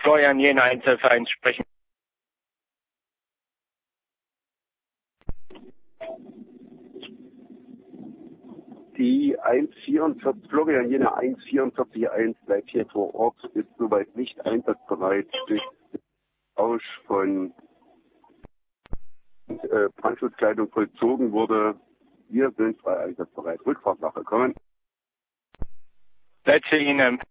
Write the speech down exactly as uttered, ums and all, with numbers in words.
Florian Jena Einzelvereins sprechen. Die eins vierundvierzig, Florian Jena eins vierundvierzig eins bleibt hier vor Ort, ist soweit nicht einsatzbereit durch Tausch von äh, Brandschutzkleidung vollzogen wurde. Wir sind frei einsatzbereit. Rückfahrtsache kommen. Setze Ihnen.